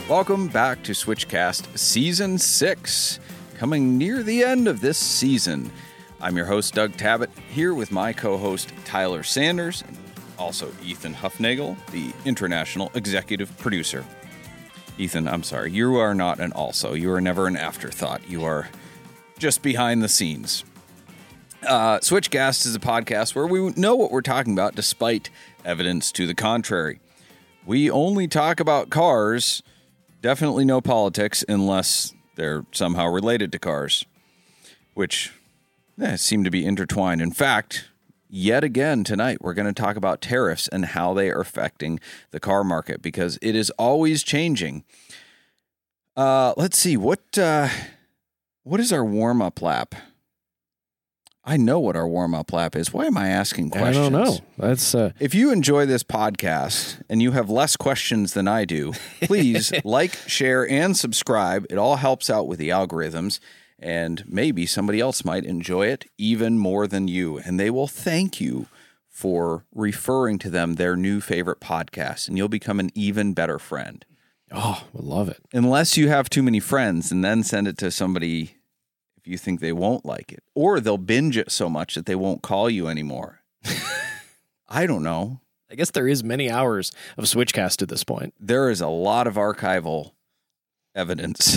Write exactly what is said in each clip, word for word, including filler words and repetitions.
Welcome back to Switchcast Season six, coming near the end of this season. I'm your host, Doug Tabbitt, here with my co-host, Tyler Sanders, and also Ethan Huffnagel, the international executive producer. Ethan, I'm sorry, you are not an also. You are never an afterthought. You are just behind the scenes. Uh, Switchcast is a podcast where we know what we're talking about despite evidence to the contrary. We only talk about cars, definitely no politics unless they're somehow related to cars, which eh, seem to be intertwined. In fact, yet again tonight, we're going to talk about tariffs and how they are affecting the car market because it is always changing. Uh, let's see, what uh, what is our warm-up lap? I know what our warm-up lap is. Why am I asking questions? I don't know. That's uh... If you enjoy this podcast and you have less questions than I do, please like, share, and subscribe. It all helps out with the algorithms, and maybe somebody else might enjoy it even more than you, and they will thank you for referring to them their new favorite podcast, and you'll become an even better friend. Oh, I love it. Unless you have too many friends, and then send it to somebody if you think they won't like it, or they'll binge it so much that they won't call you anymore. I don't know. I guess there is many hours of Switchcast at this point. There is a lot of archival evidence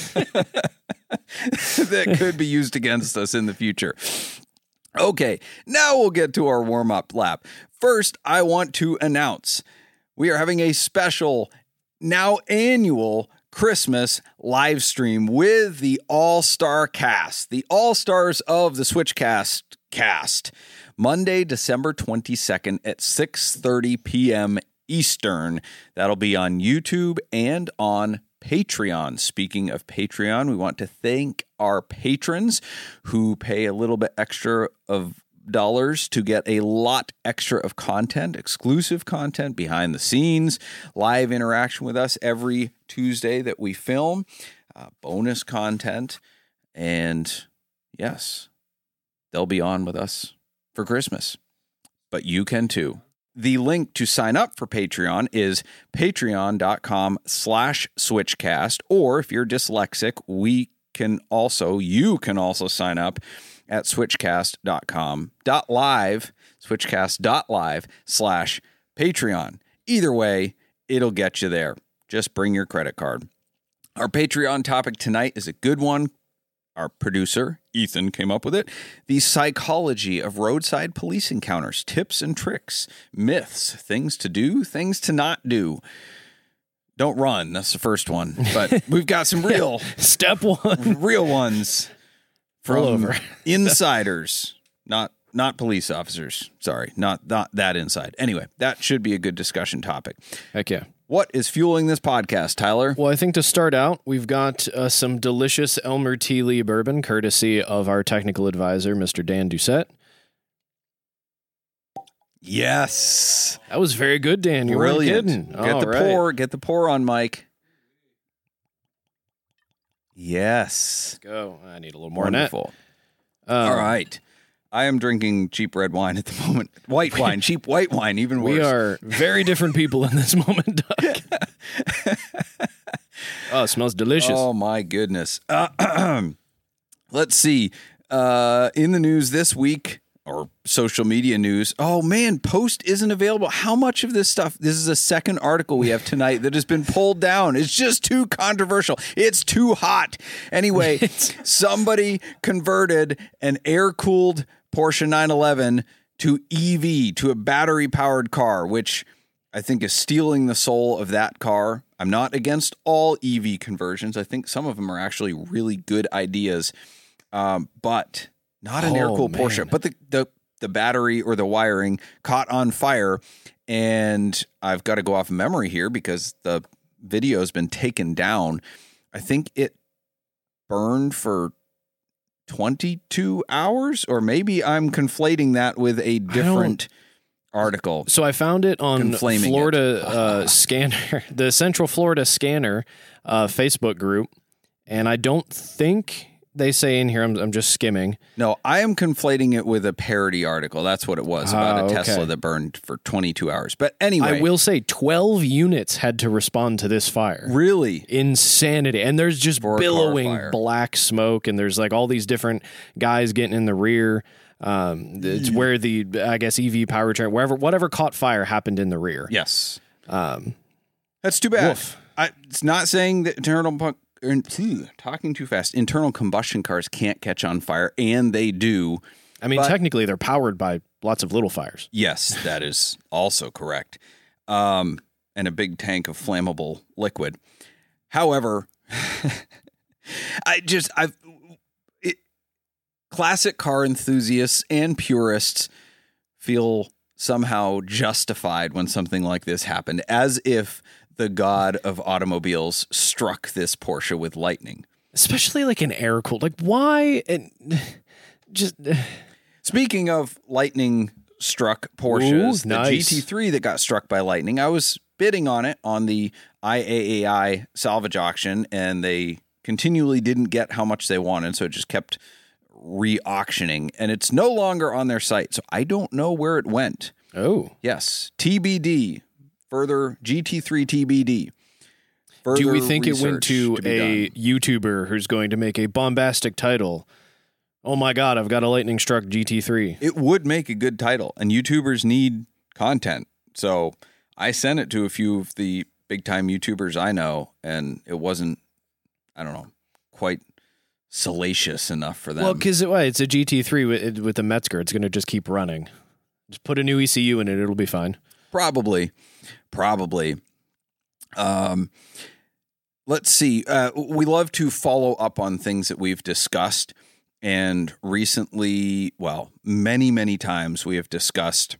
that could be used against us in the future. Okay, now we'll get to our warm-up lap. First, I want to announce we are having a special, now annual Christmas live stream with the All-Star cast, the All-Stars of the Switchcast cast, Monday, December twenty-second at six thirty p.m. Eastern. That'll be on YouTube and on Patreon. Speaking of Patreon, we want to thank our patrons who pay a little bit extra of dollars to get a lot extra of content, exclusive content, behind the scenes, live interaction with us every Tuesday that we film, uh, bonus content, and yes, they'll be on with us for Christmas. But you can too. The link to sign up for Patreon is patreon.com slash switchcast, or if you're dyslexic, we can also, you can also sign up at switchcast.com dot live, switchcast.live slash Patreon. Either way, it'll get you there. Just bring your credit card. Our Patreon topic tonight is a good one. Our producer, Ethan, came up with it. The psychology of roadside police encounters, tips and tricks, myths, things to do, things to not do. Don't run. That's the first one. But we've got some real step one, real ones. From over. insiders, not not police officers. Sorry, not not that inside. Anyway, that should be a good discussion topic. Heck yeah. What is fueling this podcast, Tyler? Well, I think to start out, we've got uh, some delicious Elmer T. Lee bourbon, courtesy of our technical advisor, Mister Dan Doucette. Yes. That was very good, Dan. You Brilliant. weren't kidding. Get All the right. pour. Get the pour on, Mike. Yes. Let's go. I need a little more Wonderful. On that. Um, All right. I am drinking cheap red wine at the moment. White wine, cheap white wine, even worse. We are very different people in this moment, Doug. Oh, it smells delicious. Oh, my goodness. Uh, let's see. Uh, in the news this week, or social media news, oh, man, Post isn't available. How much of this stuff? This is a second article we have tonight that has been pulled down. It's just too controversial. It's too hot. Anyway, somebody converted an air-cooled Porsche nine eleven to E V, to a battery-powered car, which I think is stealing the soul of that car. I'm not against all E V conversions. I think some of them are actually really good ideas, um, but not an Oh, air-cooled man. Porsche. But the, the the battery or the wiring caught on fire, and I've got to go off memory here because the video has been taken down. I think it burned for twenty-two hours, or maybe I'm conflating that with a different article. So I found it on Conflaming Florida it. uh, Scanner, the Central Florida Scanner uh, Facebook group, and I don't think they say in here, I'm, I'm just skimming. No, I am conflating it with a parody article. That's what it was about Oh, a okay. Tesla that burned for twenty-two hours. But anyway. I will say twelve units had to respond to this fire. Really? Insanity. And there's just For a car billowing fire. black smoke, and there's like all these different guys getting in the rear. Um, it's where the, I guess, E V powertrain, wherever, whatever caught fire happened in the rear. Yes. Um, That's too bad. Woof. I, it's not saying that internal pu- er, phew, talking too fast. Internal combustion cars can't catch on fire, and they do. I mean, But- technically, they're powered by lots of little fires. Yes, that is also correct. Um, and a big tank of flammable liquid. However, I just I've it, classic car enthusiasts and purists feel somehow justified when something like this happened, as if the god of automobiles struck this Porsche with lightning. Especially like an air cooled. Like, why? And just. Speaking of lightning struck Porsches, Ooh, the nice. G T three that got struck by lightning, I was bidding on it on the I A A I salvage auction, and they continually didn't get how much they wanted, so it just kept re-auctioning, and it's no longer on their site, so I don't know where it went. Oh. Yes, T B D. Further G T three T B D. Further Do we think it went research to, to be a done. YouTuber who's going to make a bombastic title? Oh my God, I've got a lightning struck G T three. It would make a good title, and YouTubers need content. So I sent it to a few of the big time YouTubers I know, and it wasn't, I don't know, quite salacious enough for them. Well, because it, well, it's a G T three with, with the Metzger. It's going to just keep running. Just put a new E C U in it. It'll be fine. Probably, probably. Um, let's see. Uh, we love to follow up on things that we've discussed. And recently, well, many, many times we have discussed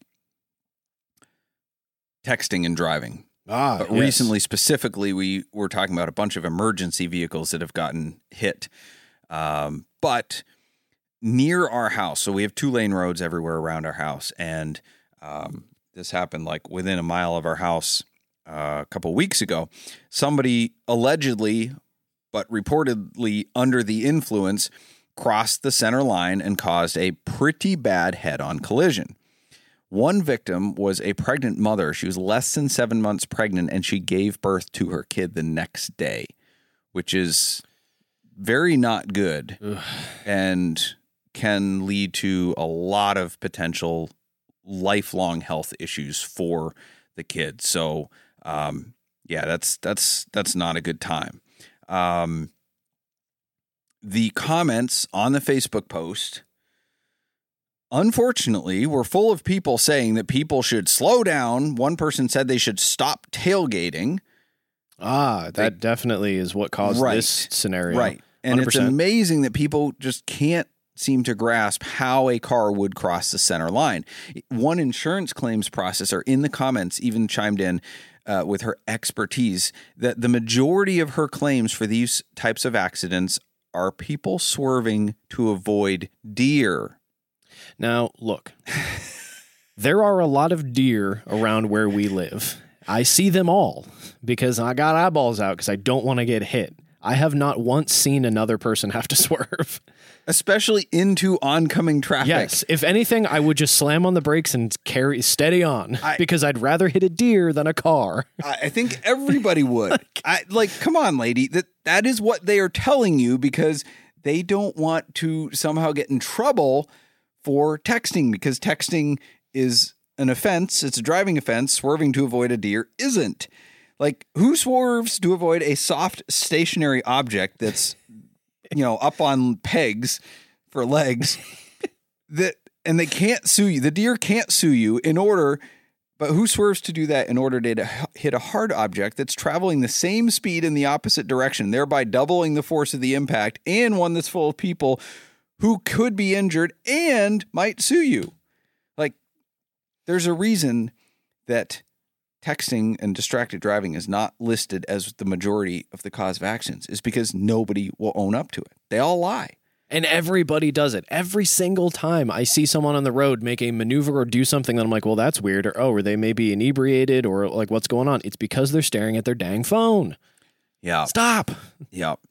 texting and driving. Ah, But yes. recently, specifically, we were talking about a bunch of emergency vehicles that have gotten hit. Um, but near our house, so we have two lane roads everywhere around our house. And um, this happened like within a mile of our house uh, a couple weeks ago. Somebody allegedly, but reportedly under the influence, crossed the center line and caused a pretty bad head-on collision. One victim was a pregnant mother. She was less than seven months pregnant, and she gave birth to her kid the next day, which is very not good. Ugh. And can lead to a lot of potential lifelong health issues for the kid. So, um, yeah, that's that's that's not a good time. Um, the comments on the Facebook post, unfortunately, were full of people saying that people should slow down. One person said they should stop tailgating. Ah, that They- definitely is what caused Right. this scenario. Right. And one hundred percent. it's amazing that people just can't seem to grasp how a car would cross the center line. One insurance claims processor in the comments even chimed in uh, with her expertise that the majority of her claims for these types of accidents are people swerving to avoid deer. Now, look, there are a lot of deer around where we live. I see them all because I got eyeballs out because I don't want to get hit. I have not once seen another person have to swerve. Especially into oncoming traffic. Yes. If anything, I would just slam on the brakes and carry steady on I- because I'd rather hit a deer than a car. I I think everybody would. I, like, come on, lady. That that is what they are telling you because they don't want to somehow get in trouble for texting because texting is an offense. It's a driving offense. Swerving to avoid a deer isn't. Like, who swerves to avoid a soft stationary object that's, you know, up on pegs for legs that, and they can't sue you. The deer can't sue you in order, but who swerves to do that in order to hit a hard object that's traveling the same speed in the opposite direction, thereby doubling the force of the impact, and one that's full of people who could be injured and might sue you? Like, there's a reason that texting and distracted driving is not listed as the majority of the cause of accidents, is because nobody will own up to it. They all lie. And everybody does it. Every single time I see someone on the road make a maneuver or do something that I'm like, well, that's weird. Or, oh, are they maybe inebriated or like what's going on? It's because they're staring at their dang phone. Yeah. Stop. Yeah.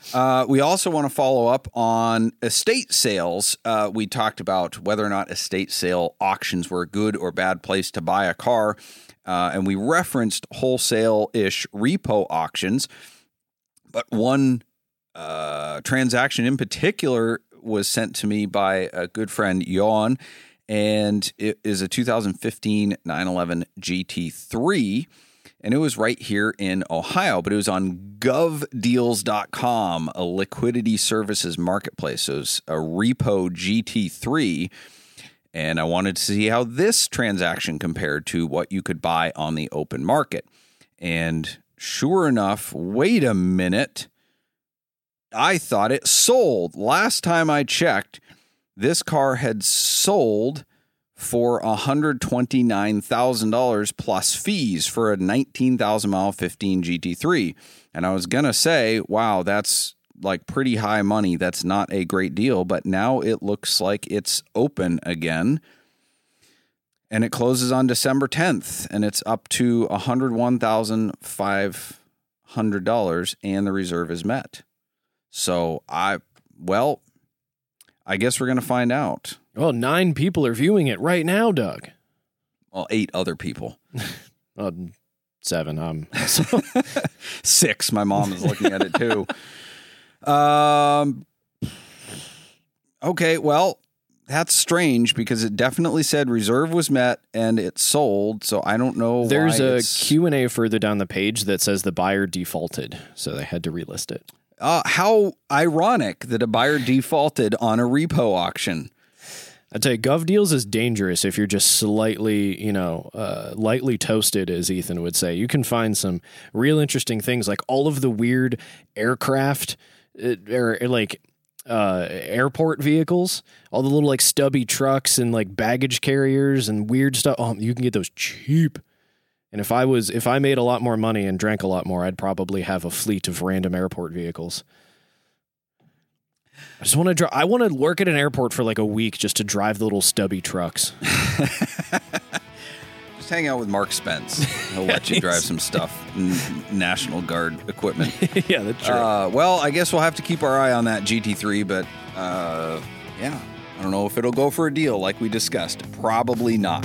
Uh, we also want to follow up on estate sales. Uh, we talked about whether or not estate sale auctions were a good or bad place to buy a car. Uh, and we referenced wholesale-ish repo auctions. But one uh, transaction in particular was sent to me by a good friend, Jon, and it is a two thousand fifteen nine eleven G T three. And it was right here in Ohio, but it was on gov deals dot com, a liquidity services marketplace. So it was a repo G T three. And I wanted to see how this transaction compared to what you could buy on the open market. And sure enough, wait a minute. I thought it sold. Last time I checked, this car had sold for one hundred twenty-nine thousand dollars plus fees for a nineteen thousand mile fifteen G T three. And I was going to say, wow, that's like pretty high money. That's not a great deal, but now it looks like it's open again. And it closes on December tenth, and it's up to one hundred one thousand five hundred dollars, and the reserve is met. So I, well, I guess we're going to find out. Well, nine people are viewing it right now, Doug. Well, eight other people. uh, seven. Um, Six. My mom is looking at it too. Um. Okay, well, that's strange because it definitely said reserve was met and it sold. So I don't know. There's why a it's... Q and A further down the page that says the buyer defaulted, so they had to relist it. Uh, how ironic that a buyer defaulted on a repo auction. I'd say GovDeals is dangerous if you're just slightly, you know, uh, lightly toasted, as Ethan would say. You can find some real interesting things, like all of the weird aircraft uh, or like uh, airport vehicles, all the little like stubby trucks and like baggage carriers and weird stuff. Oh, you can get those cheap. And if I was, if I made a lot more money and drank a lot more, I'd probably have a fleet of random airport vehicles. I just want to drive. I want to work at an airport for like a week just to drive the little stubby trucks. Just hang out with Mark Spence. He'll let you drive some stuff, N- National Guard equipment. Yeah, that's true. Uh, well, I guess we'll have to keep our eye on that G T three, but uh, yeah, I don't know if it'll go for a deal like we discussed. Probably not.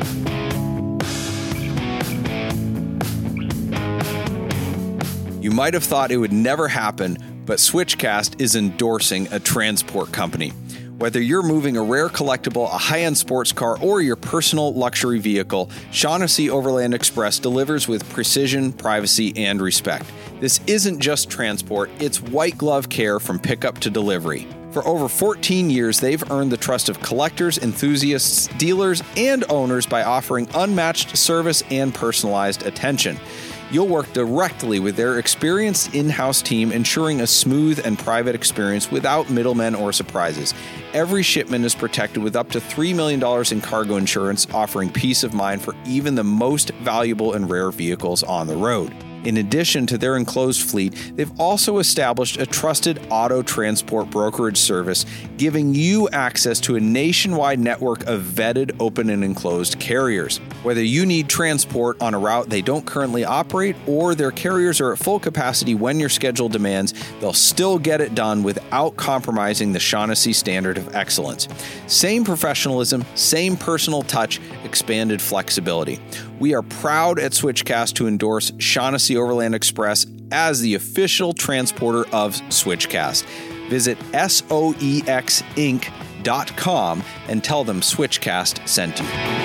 You might have thought it would never happen, but Switchcast is endorsing a transport company. Whether you're moving a rare collectible, a high-end sports car, or your personal luxury vehicle, Shaughnessy Overland Express delivers with precision, privacy, and respect. This isn't just transport, it's white glove care from pickup to delivery. For over fourteen years, they've earned the trust of collectors, enthusiasts, dealers, and owners by offering unmatched service and personalized attention. You'll work directly with their experienced in-house team, ensuring a smooth and private experience without middlemen or surprises. Every shipment is protected with up to three million dollars in cargo insurance, offering peace of mind for even the most valuable and rare vehicles on the road. In addition to their enclosed fleet, they've also established a trusted auto transport brokerage service, giving you access to a nationwide network of vetted open and enclosed carriers. Whether you need transport on a route they don't currently operate or their carriers are at full capacity when your schedule demands, they'll still get it done without compromising the Shaughnessy standard of excellence. Same professionalism, same personal touch, expanded flexibility. We are proud at Switchcast to endorse Shaughnessy Overland Express as the official transporter of Switchcast. Visit soex inc dot com and tell them Switchcast sent you.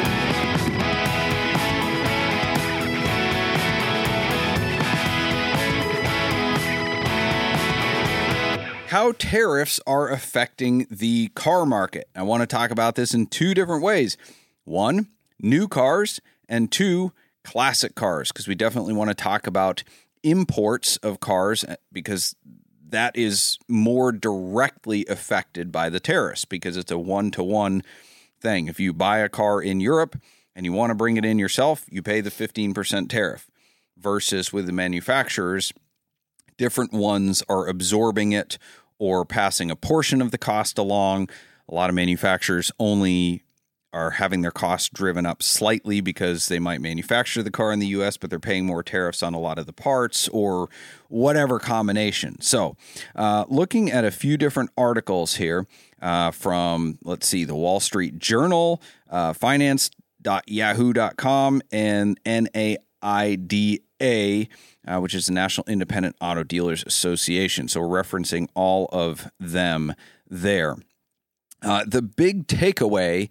How tariffs are affecting the car market. I want to talk about this in two different ways. One, new cars, and two, classic cars, because we definitely want to talk about imports of cars because that is more directly affected by the tariffs because it's a one-to-one thing. If you buy a car in Europe and you want to bring it in yourself, you pay the fifteen percent tariff versus with the manufacturers, different ones are absorbing it or passing a portion of the cost along. A lot of manufacturers only are having their costs driven up slightly because they might manufacture the car in the U S, but they're paying more tariffs on a lot of the parts or whatever combination. So uh, looking at a few different articles here uh, from, let's see, the Wall Street Journal, uh, finance dot yahoo dot com, and N A I D A, uh, which is the National Independent Auto Dealers Association. So we're referencing all of them there. Uh, the big takeaway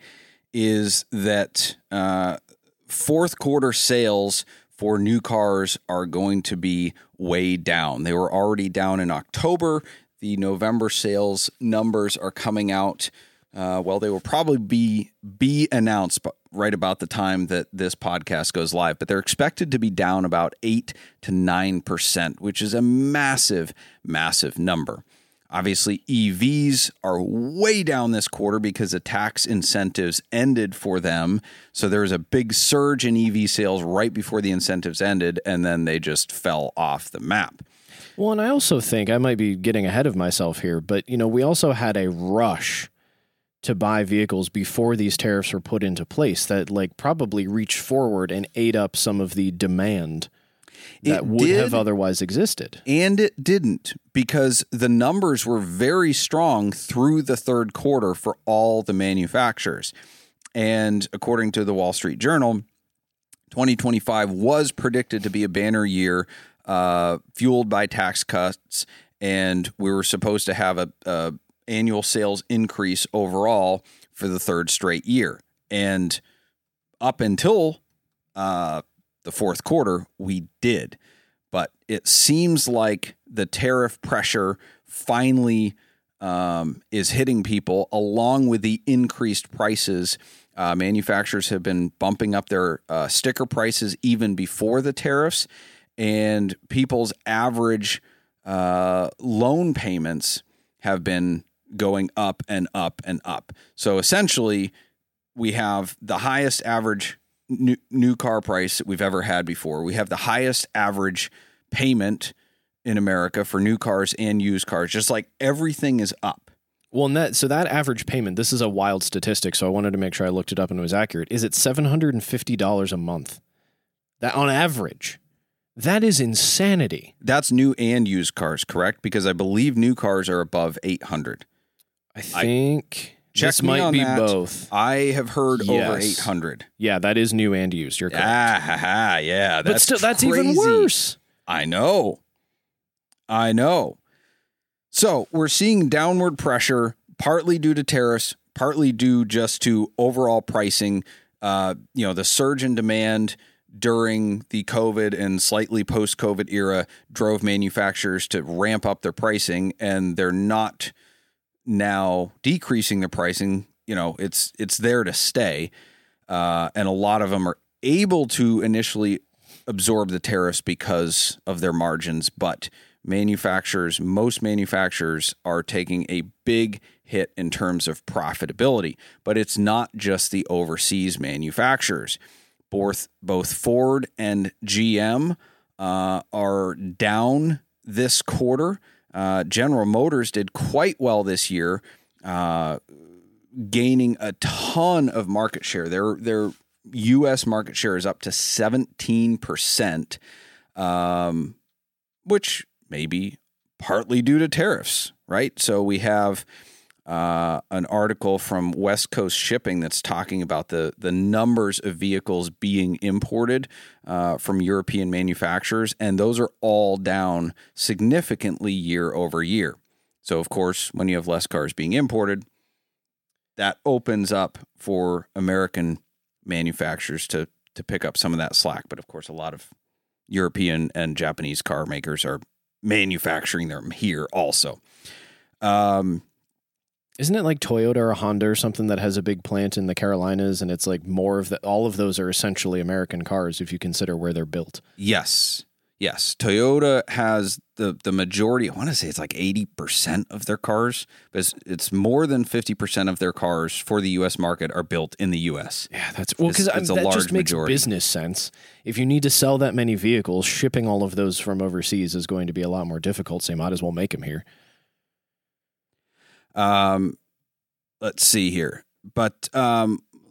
is that uh, fourth quarter sales for new cars are going to be way down. They were already down in October. The November sales numbers are coming out. Uh, well, they will probably be be announced right about the time that this podcast goes live, but they're expected to be down about eight to nine percent, which is a massive, massive number. Obviously, E Vs are way down this quarter because the tax incentives ended for them. So there was a big surge in E V sales right before the incentives ended, and then they just fell off the map. Well, and I also think I might be getting ahead of myself here, but you know, we also had a rush to buy vehicles before these tariffs were put into place that like probably reached forward and ate up some of the demand that it would did, have otherwise existed. And it didn't, because the numbers were very strong through the third quarter for all the manufacturers. And according to the Wall Street Journal, twenty twenty-five was predicted to be a banner year, uh, fueled by tax cuts, and we were supposed to have a, a annual sales increase overall for the third straight year. And up until uh, the fourth quarter, we did. But it seems like the tariff pressure finally um, is hitting people, along with the increased prices. Uh, manufacturers have been bumping up their uh, sticker prices even before the tariffs, and people's average uh, loan payments have been going up and up and up. So essentially, we have the highest average new, new car price that we've ever had before. We have the highest average payment in America for new cars and used cars. Just like everything is up. Well, and that so that average payment, this is a wild statistic, so I wanted to make sure I looked it up and it was accurate. Is it seven hundred fifty dollars a month? That on average. That is insanity. That's new and used cars, correct? Because I believe new cars are above eight hundred. I think I, check this me might on be that. both. I have heard Yes. over eight hundred. Yeah, that is new and used. You're correct. Ah, ha, ha, yeah, that's but still, that's crazy. even worse. I know. I know. So we're seeing downward pressure, partly due to tariffs, partly due just to overall pricing. Uh, you know, the surge in demand during the COVID and slightly post-COVID era drove manufacturers to ramp up their pricing, and they're not now decreasing the pricing. You know, it's it's there to stay, uh, and a lot of them are able to initially absorb the tariffs because of their margins, but manufacturers, most manufacturers are taking a big hit in terms of profitability. But it's not just the overseas manufacturers. Both both Ford and G M uh, are down this quarter. Uh, General Motors did quite well this year, uh, gaining a ton of market share. Their their U S market share is up to seventeen percent, um, which may be partly due to tariffs, right? So we have uh, an article from West Coast Shipping that's talking about the, the numbers of vehicles being imported uh, from European manufacturers, and those are all down significantly year over year. So, of course, when you have less cars being imported, that opens up for American manufacturers to to pick up some of that slack. But, of course, a lot of European and Japanese car makers are manufacturing them here also. Um, Isn't it like Toyota or Honda or something that has a big plant in the Carolinas, and it's like more of the, all of those are essentially American cars if you consider where they're built? Yes. Yes. Toyota has the, the majority, I want to say it's like eighty percent of their cars, but it's, it's more than fifty percent of their cars for the U S market are built in the U S. Yeah, that's well because that large just makes majority. business sense. If you need to sell that many vehicles, shipping all of those from overseas is going to be a lot more difficult, so you might as well make them here. Um, let's see here. But um,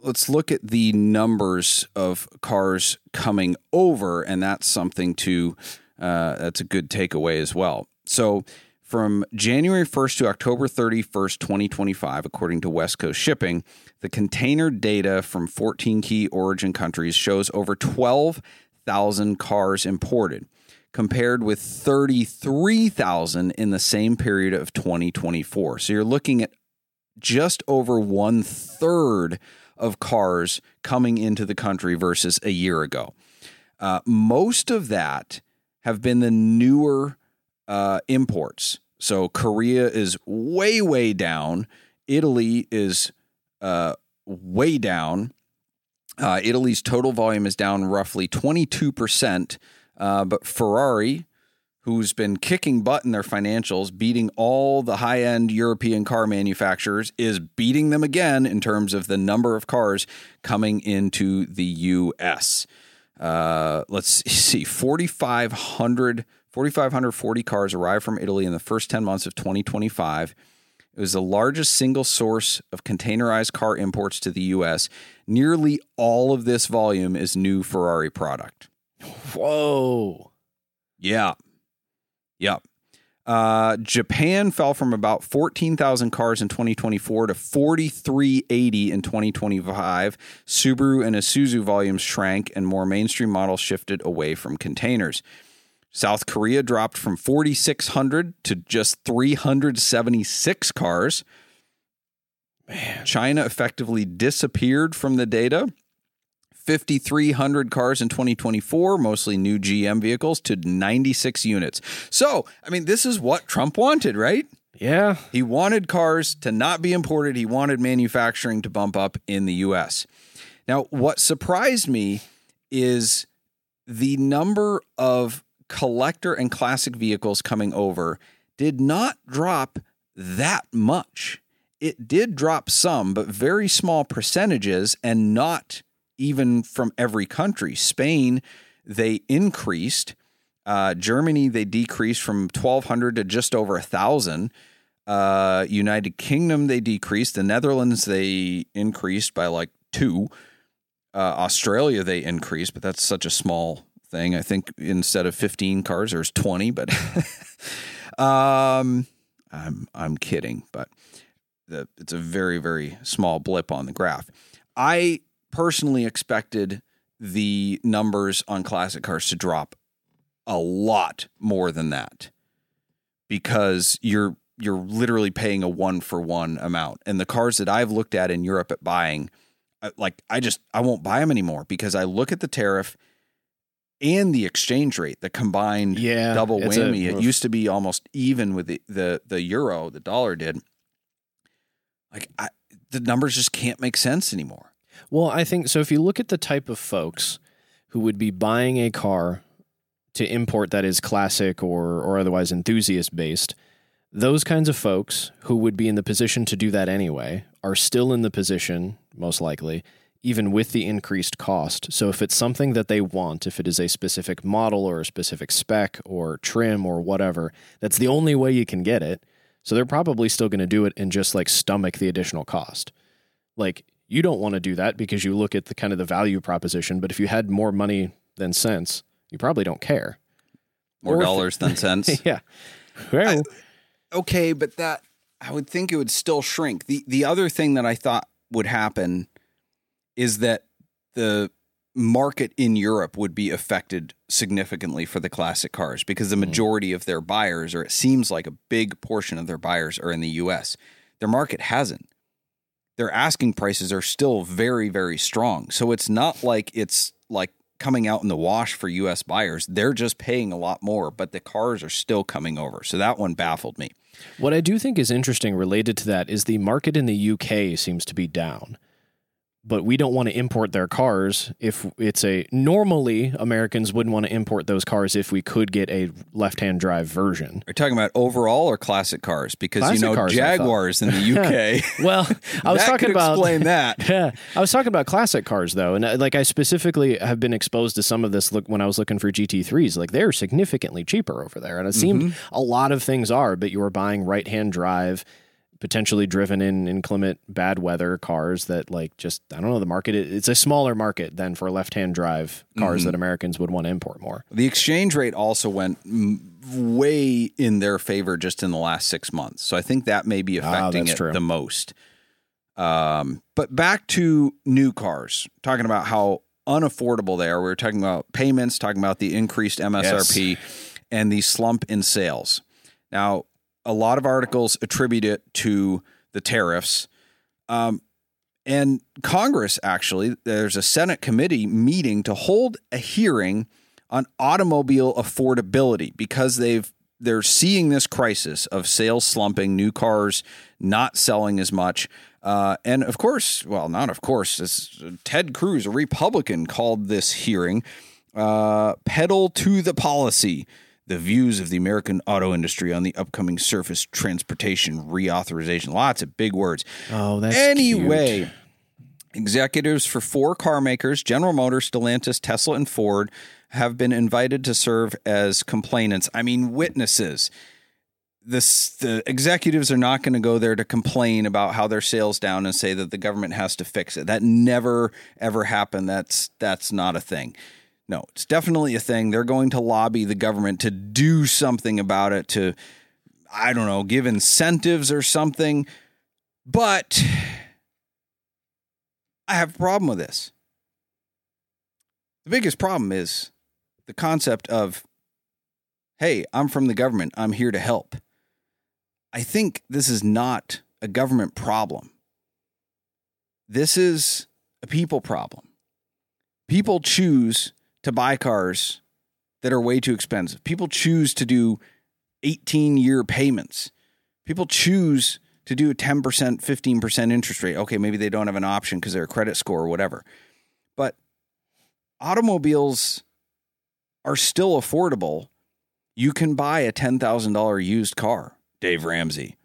let's look at the numbers of cars coming over, and that's something to uh, that's a good takeaway as well. So from January first to October thirty-first, twenty twenty-five, according to West Coast Shipping, the container data from fourteen key origin countries shows over twelve thousand cars imported, compared with thirty-three thousand in the same period of twenty twenty-four. So you're looking at just over one third of cars coming into the country versus a year ago. Uh, most of that have been the newer uh, imports. So Korea is way, way down. Italy is uh, way down. Uh, Italy's total volume is down roughly twenty-two percent. Uh, but Ferrari, who's been kicking butt in their financials, beating all the high-end European car manufacturers, is beating them again in terms of the number of cars coming into the U S. Uh, let's see, forty-five hundred, forty-five forty cars arrived from Italy in the first ten months of twenty twenty-five. It was the largest single source of containerized car imports to the U S. Nearly all of this volume is new Ferrari product. Whoa. Yeah. Yeah. Uh, Japan fell from about fourteen thousand cars in twenty twenty-four to forty-three eighty in twenty twenty-five. Subaru and Isuzu volumes shrank and more mainstream models shifted away from containers. South Korea dropped from forty-six hundred to just three hundred seventy-six cars. Man. China effectively disappeared from the data. fifty-three hundred cars in twenty twenty-four, mostly new G M vehicles, to ninety-six units. So, I mean, this is what Trump wanted, right? Yeah. He wanted cars to not be imported. He wanted manufacturing to bump up in the U S. Now, what surprised me is the number of collector and classic vehicles coming over did not drop that much. It did drop some, but very small percentages, and not even from every country. Spain, they increased. Uh, Germany, they decreased from twelve hundred to just over one thousand. Uh, United Kingdom, they decreased. The Netherlands, they increased by like two. Uh, Australia, they increased, but that's such a small thing. I think instead of fifteen cars, there's twenty, but um, I'm I'm kidding, but the, it's a very, very small blip on the graph. I personally expected the numbers on classic cars to drop a lot more than that, because you're you're literally paying a one for one amount. And the cars that I've looked at in Europe at buying, like I just I won't buy them anymore, because I look at the tariff and the exchange rate, the combined yeah, double whammy. A, it used to be almost even with the the, the euro, the dollar did. Like I, the numbers just can't make sense anymore. Well, I think so. If you look at the type of folks who would be buying a car to import that is classic or or otherwise enthusiast based, those kinds of folks who would be in the position to do that anyway are still in the position, most likely, even with the increased cost. So if it's something that they want, if it is a specific model or a specific spec or trim or whatever, that's the only way you can get it. So they're probably still going to do it and just like stomach the additional cost. Like, you don't want to do that because you look at the kind of the value proposition, but if you had more money than cents, you probably don't care. More Or dollars than cents. Yeah. Well, I, okay, but that I would think it would still shrink. The the other thing that I thought would happen is that the market in Europe would be affected significantly for the classic cars, because the majority of their buyers, or it seems like a big portion of their buyers, are in the U S. Their market hasn't. Their asking prices are still very, very strong. So it's not like it's like coming out in the wash for U S buyers. They're just paying a lot more, but the cars are still coming over. So that one baffled me. What I do think is interesting related to that is the market in the U K seems to be down. But we don't want to import their cars if it's a... Normally, Americans wouldn't want to import those cars if we could get a left-hand drive version. Are you talking about overall or classic cars? Because, Classic you know, cars, Jaguars in the U K... Well, I was that talking could about... explain that. Yeah, I was talking about classic cars, though. And, uh, like, I specifically have been exposed to some of this look when I was looking for G T threes. Like, they're significantly cheaper over there. And it seemed Mm-hmm. a lot of things are, but you were buying right-hand drive potentially driven in inclement bad weather cars that like just, I don't know, the market, it's a smaller market than for left-hand drive cars mm-hmm. that Americans would want to import more. The exchange rate also went m- way in their favor just in the last six months. So I think that may be affecting oh, it true. the most. Um, but back to new cars, talking about how unaffordable they are. We were talking about payments, talking about the increased M S R P yes. and the slump in sales. Now, a lot of articles attribute it to the tariffs. Um, and Congress, actually, there's a Senate committee meeting to hold a hearing on automobile affordability because they've they're seeing this crisis of sales slumping, new cars not selling as much. Uh, and of course, well, not of course, this, Ted Cruz, a Republican, called this hearing uh, pedal to the policy. The views of the American auto industry on the upcoming surface transportation reauthorization. Lots of big words. Oh, that's anyway. Cute. Executives for four car makers, General Motors, Stellantis, Tesla, and Ford, have been invited to serve as complainants. I mean, witnesses. This, the executives are not going to go there to complain about how their sales down and say that the government has to fix it. That never, ever happened. That's that's not a thing. No, it's definitely a thing. They're going to lobby the government to do something about it, to, I don't know, give incentives or something. But I have a problem with this. The biggest problem is the concept of, hey, I'm from the government. I'm here to help. I think this is not a government problem. This is a people problem. People choose to buy cars that are way too expensive. People choose to do eighteen-year payments. People choose to do a ten percent, fifteen percent interest rate. Okay, maybe they don't have an option because they're a credit score or whatever. But automobiles are still affordable. You can buy a ten thousand dollars used car, Dave Ramsey.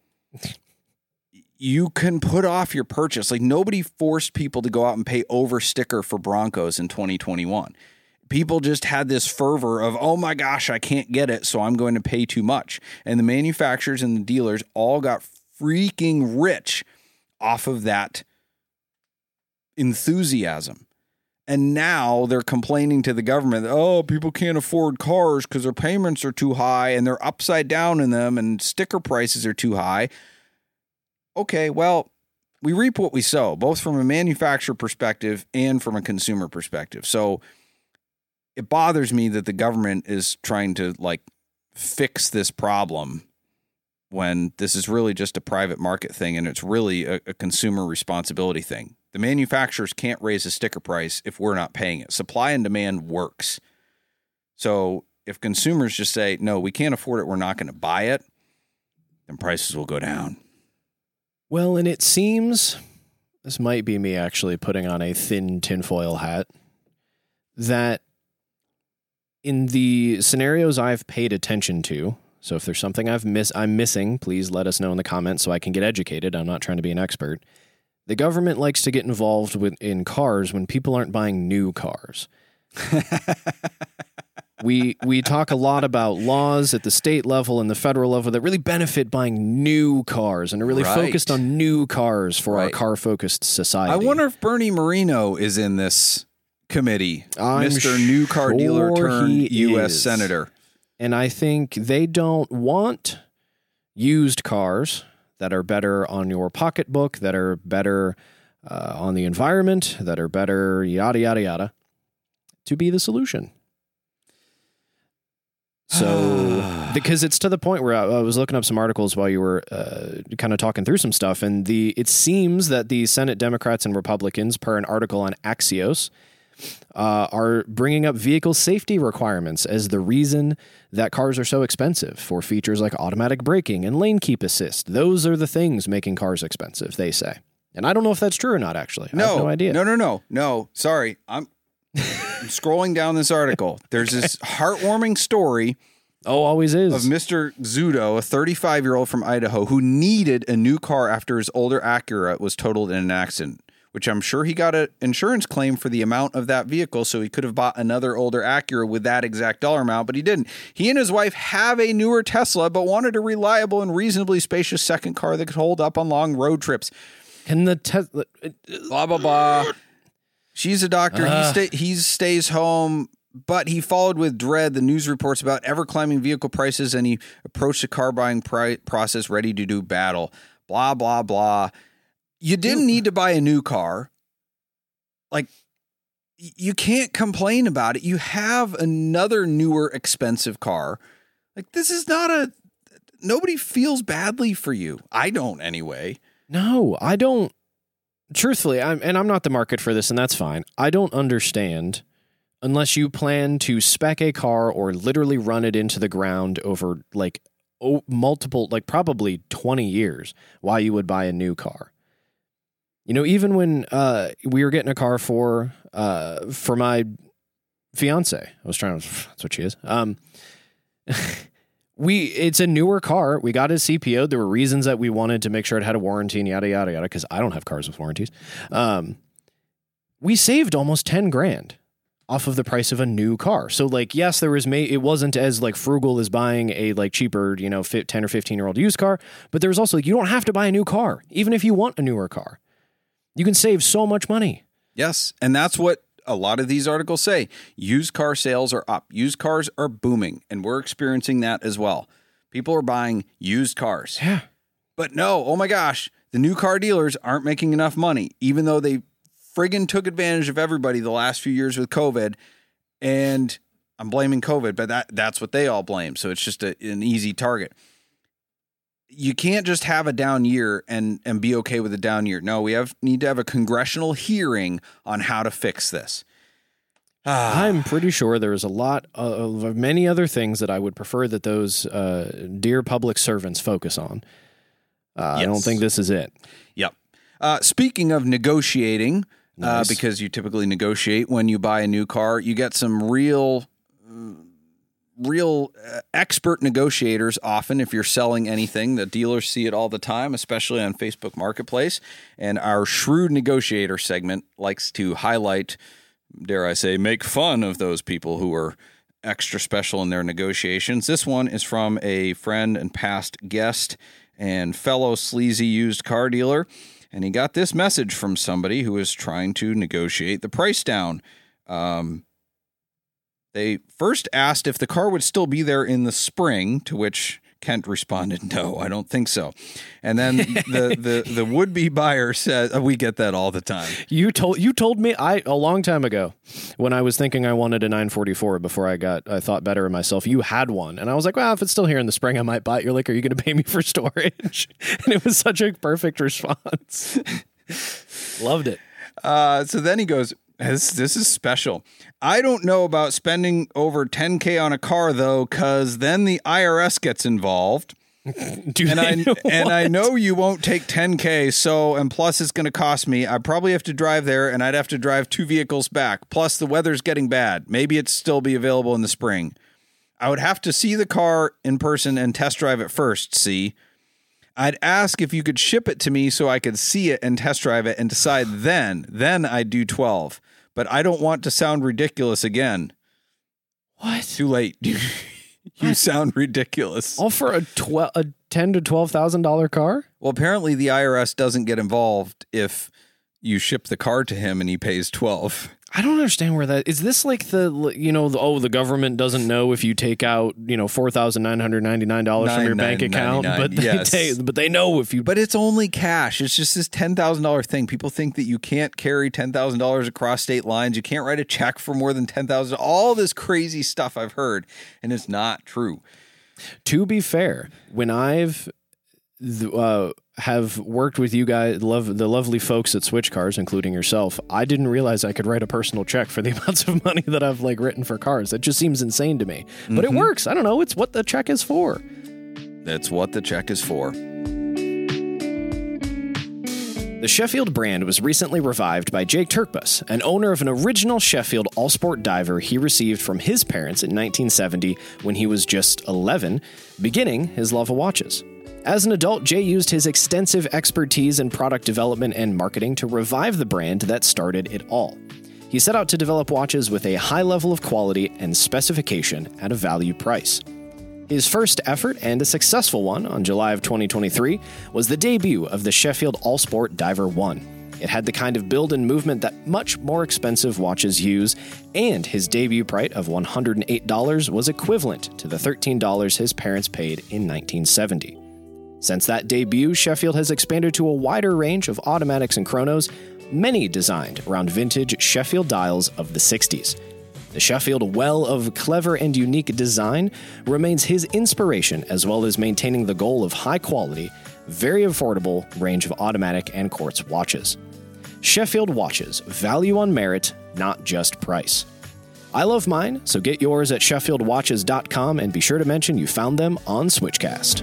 You can put off your purchase. Like, nobody forced people to go out and pay over sticker for Broncos in twenty twenty-one. People just had this fervor of, oh my gosh, I can't get it, so I'm going to pay too much. And the manufacturers and the dealers all got freaking rich off of that enthusiasm. And now they're complaining to the government, oh, people can't afford cars because their payments are too high and they're upside down in them and sticker prices are too high. Okay, well, we reap what we sow, both from a manufacturer perspective and from a consumer perspective. So it bothers me that the government is trying to like fix this problem when this is really just a private market thing and it's really a, a consumer responsibility thing. The manufacturers can't raise a sticker price if we're not paying it. Supply and demand works. So if consumers just say, no, we can't afford it, we're not going to buy it, then prices will go down. Well, and it seems, this might be me actually putting on a thin tinfoil hat, that in the scenarios I've paid attention to, so if there's something I've miss, I'm missing, please let us know in the comments so I can get educated. I'm not trying to be an expert. The government likes to get involved with in cars when people aren't buying new cars. we we talk a lot about laws at the state level and the federal level that really benefit buying new cars and are really right. focused on new cars for right. our car-focused society. I wonder if Bernie Moreno is in this committee, I'm Mister New Car sure Dealer turned U S is. Senator. And I think they don't want used cars that are better on your pocketbook, that are better uh, on the environment, that are better yada, yada, yada, to be the solution. So, because it's to the point where I, I was looking up some articles while you were uh, kind of talking through some stuff, and the it seems that the Senate Democrats and Republicans, per an article on Axios, uh, are bringing up vehicle safety requirements as the reason that cars are so expensive, for features like automatic braking and lane keep assist. Those are the things making cars expensive, they say. And I don't know if that's true or not, actually. No, I have no idea. No, no, no, no. Sorry. I'm... I'm scrolling down this article. There's this heartwarming story. Oh, always is. Of Mister Zudo, a thirty-five-year-old from Idaho who needed a new car after his older Acura was totaled in an accident, which I'm sure he got an insurance claim for the amount of that vehicle, so he could have bought another older Acura with that exact dollar amount, but he didn't. He and his wife have a newer Tesla, but wanted a reliable and reasonably spacious second car that could hold up on long road trips. And the Tesla... Blah, blah, blah. She's a doctor. Uh. He, sta- he stays home, but he followed with dread the news reports about ever-climbing vehicle prices, and he approached the car buying pri- process ready to do battle. Blah, blah, blah. You didn't need to buy a new car. Like, you can't complain about it. You have another newer, expensive car. Like, this is not a... Nobody feels badly for you. I don't, anyway. No, I don't. Truthfully, I'm, and I'm not the market for this, and that's fine. I don't understand, unless you plan to spec a car or literally run it into the ground over, like, oh, multiple, like, probably twenty years, why you would buy a new car. You know, even when uh, we were getting a car for uh, for my fiance, I was trying to, that's what she is. Um, we it's a newer car. We got it C P O'd. There were reasons that we wanted to make sure it had a warranty and yada yada yada. Because I don't have cars with warranties. Um, we saved almost ten grand off of the price of a new car. So, like, yes, there was may it wasn't as like frugal as buying a like cheaper, you know, ten or fifteen year old used car. But there was also like, you don't have to buy a new car, even if you want a newer car. You can save so much money. Yes, and that's what a lot of these articles say. Used car sales are up. Used cars are booming, and we're experiencing that as well. People are buying used cars. Yeah. But no, oh my gosh, the new car dealers aren't making enough money, even though they friggin' took advantage of everybody the last few years with COVID. And I'm blaming COVID, but that that's what they all blame. So it's just a, an easy target. You can't just have a down year and, and be okay with a down year. No, we have need to have a congressional hearing on how to fix this. Ah. I'm pretty sure there's a lot of many other things that I would prefer that those uh, dear public servants focus on. Uh, yes. I don't think this is it. Yep. Uh, speaking of negotiating, nice. uh, because you typically negotiate when you buy a new car, you get some real... real uh, expert negotiators often if you're selling anything. The dealers see it all the time, especially on Facebook Marketplace. And our Shrewd Negotiator segment likes to highlight, dare I say, make fun of those people who are extra special in their negotiations. This one is from a friend and past guest and fellow sleazy used car dealer. And he got this message from somebody who is trying to negotiate the price down. Um, They first asked if the car would still be there in the spring, to which Kent responded, no, I don't think so. And then the, the, the would-be buyer said, oh, we get that all the time. You told you told me I a long time ago when I was thinking I wanted a nine forty-four before I got I thought better of myself. You had one. And I was like, well, if it's still here in the spring, I might buy it. You're like, are you going to pay me for storage? And it was such a perfect response. Loved it. Uh, so then he goes, This, this is special. I don't know about spending over ten K on a car, though, because then the I R S gets involved. Do and they I know and what? I know you won't take ten K, so and plus it's going to cost me. I probably have to drive there, and I'd have to drive two vehicles back. Plus the weather's getting bad. Maybe it'd still be available in the spring. I would have to see the car in person and test drive it first. See. I'd ask if you could ship it to me so I could see it and test drive it and decide then. Then I'd do twelve. But I don't want to sound ridiculous again. What? Too late. you what? sound ridiculous. All for a twelve, a ten to twelve thousand dollar car? Well, apparently the I R S doesn't get involved if you ship the car to him and he pays twelve. I don't understand where that is. This like the you know the, oh the government doesn't know if you take out you know four thousand nine hundred ninety nine dollars from your bank account, but they yes. take, but they know if you. But it's only cash. It's just this ten thousand dollar thing. People think that you can't carry ten thousand dollars across state lines. You can't write a check for more than ten thousand. All this crazy stuff I've heard, and it's not true. To be fair, when I've uh, have worked with you guys, love the lovely folks at Switch Cars, including yourself, I didn't realize I could write a personal check for the amounts of money that I've like written for cars. That just seems insane to me. Mm-hmm. But it works. I don't know. It's what the check is for. That's what the check is for. The Sheffield brand was recently revived by Jake Turkbus, an owner of an original Sheffield all-sport diver he received from his parents in nineteen seventy when he was just eleven, beginning his love of watches. As an adult, Jay used his extensive expertise in product development and marketing to revive the brand that started it all. He set out to develop watches with a high level of quality and specification at a value price. His first effort, and a successful one, on July of twenty twenty-three, was the debut of the Sheffield Allsport Diver one. It had the kind of build and movement that much more expensive watches use, and his debut price of one hundred eight dollars was equivalent to the thirteen dollars his parents paid in nineteen seventy. Since that debut, Sheffield has expanded to a wider range of automatics and chronos, many designed around vintage Sheffield dials of the sixties. The Sheffield well of clever and unique design remains his inspiration, as well as maintaining the goal of high quality, very affordable range of automatic and quartz watches. Sheffield watches, value on merit, not just price. I love mine, so get yours at sheffield watches dot com and be sure to mention you found them on Switchcast.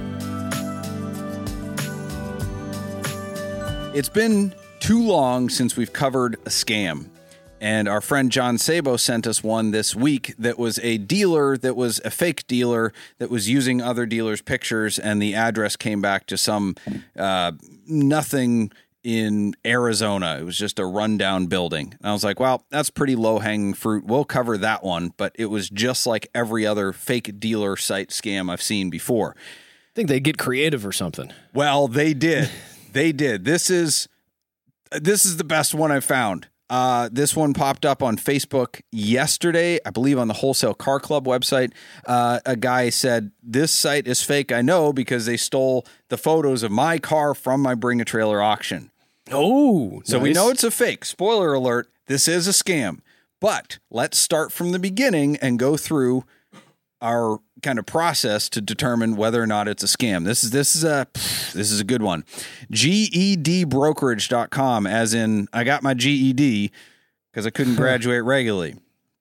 It's been too long since we've covered a scam. And our friend John Sabo sent us one this week that was a dealer that was a fake dealer that was using other dealers' pictures, and the address came back to some uh, nothing in Arizona. It was just a rundown building. And I was like, well, that's pretty low-hanging fruit. We'll cover that one, but it was just like every other fake dealer site scam I've seen before. I think they get creative or something. Well, they did. They did. This is this is the best one I've found. Uh, this one popped up on Facebook yesterday, I believe on the Wholesale Car Club website. Uh, a guy said, this site is fake, I know, because they stole the photos of my car from my Bring a Trailer auction. Oh, So nice. we know it's a fake. Spoiler alert, this is a scam. But let's start from the beginning and go through our kind of process to determine whether or not it's a scam. This is this is a this is a good one. G E D brokerage dot com, as in I got my G E D because I couldn't graduate regularly.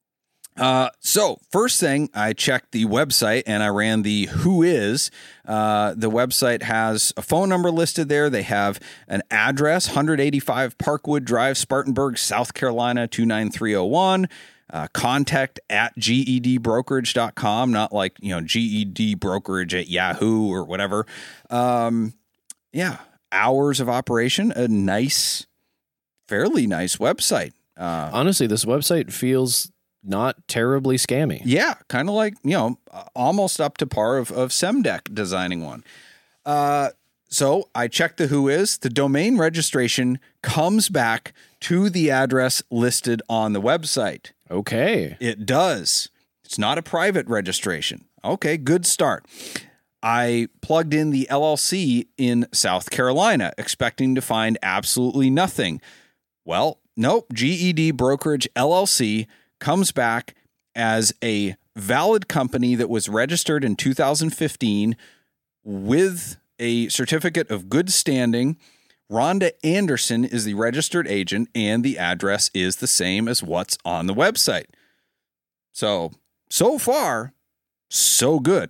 Uh, so first thing, I checked the website and I ran the Who Is. Uh, the website has a phone number listed there. They have an address, one eighty-five Parkwood Drive, Spartanburg, South Carolina, two nine three oh one. Uh, contact at G E D brokerage dot com, not like, you know, G E D brokerage at Yahoo or whatever. Um, yeah. Hours of operation, a nice, fairly nice website. Uh, Honestly, this website feels not terribly scammy. yeah. Kind of like, you know, almost up to par of, of Semdek designing one. Uh, So I checked the Who Is. The domain registration comes back to the address listed on the website. Okay. It does. It's not a private registration. Okay, good start. I plugged in the L L C in South Carolina, expecting to find absolutely nothing. Well, nope. G E D Brokerage L L C comes back as a valid company that was registered in two thousand fifteen with a certificate of good standing. Rhonda Anderson is the registered agent, and the address is the same as what's on the website. So, so far, so good.